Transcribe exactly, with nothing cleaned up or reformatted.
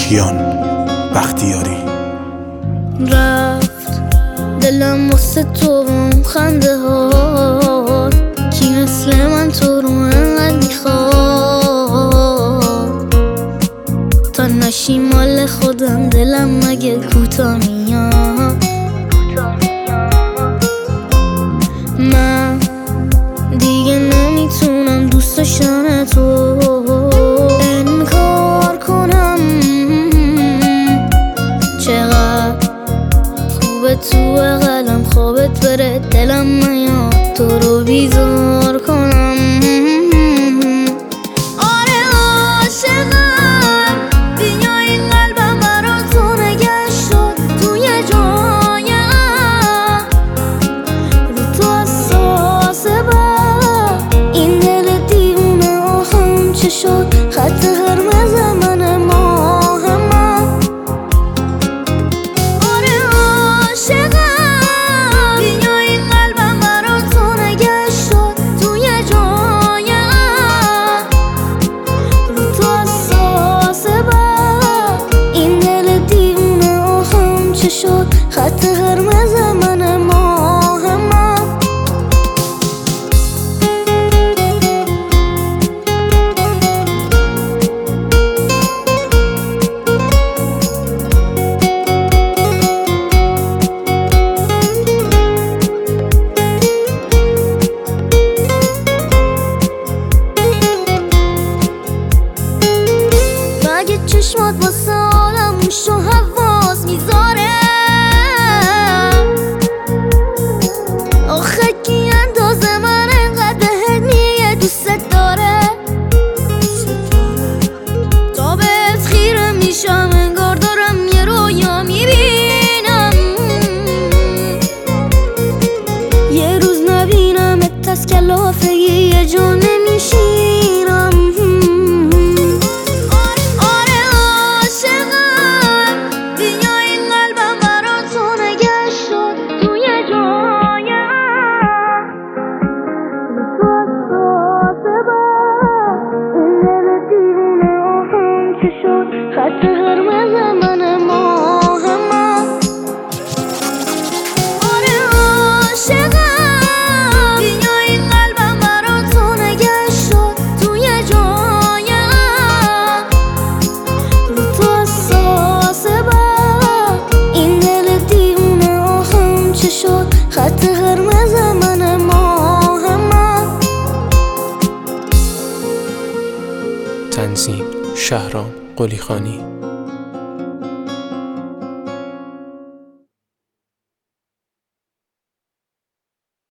کیان بختیاری. رفت دلم واسه تو خنده ها، کی مثل من تو رو انقدر میخواد؟ تا نشی مال خودم دلم مگه کوتا میاد؟ من دیگه نمیتونم دوست داشتن تو انکار کنم. چقدر خوبه تو قلم خوابت بره دلم میاد تو رو بیزار کنم. آره عاشقم بیا این قلبم برا تو نگه شد توی جایم، رو تو حساسه بر این دل دیوونه آخم چه شد؟ خط قرمز من ماه من. آره عاشقم بیا این قلبم برا تو نگه شد توی جایم، رو تو حساسه بر این دل دیوونه آخم چه شد؟ خط قرمز من ماه من. اگه چشمات واسه عالم موش و حواس میذاره، آخه کی اندازه من انقدر بهت میگه دوست داره؟ تا بهت خیره میشم انگار دارم یه رویا میبینم، یه روز نبینمت از کلافگی یه جا نمیشینم. خط قرمز من ماه من. آره عاشقم بیا این قلبم برا تو نگه شد توی جایم، رو تو حساسه بر این دل دیوونه آخم چه شد؟ خط قرمز من ماه من. تنظیم شهرام قلیخانی.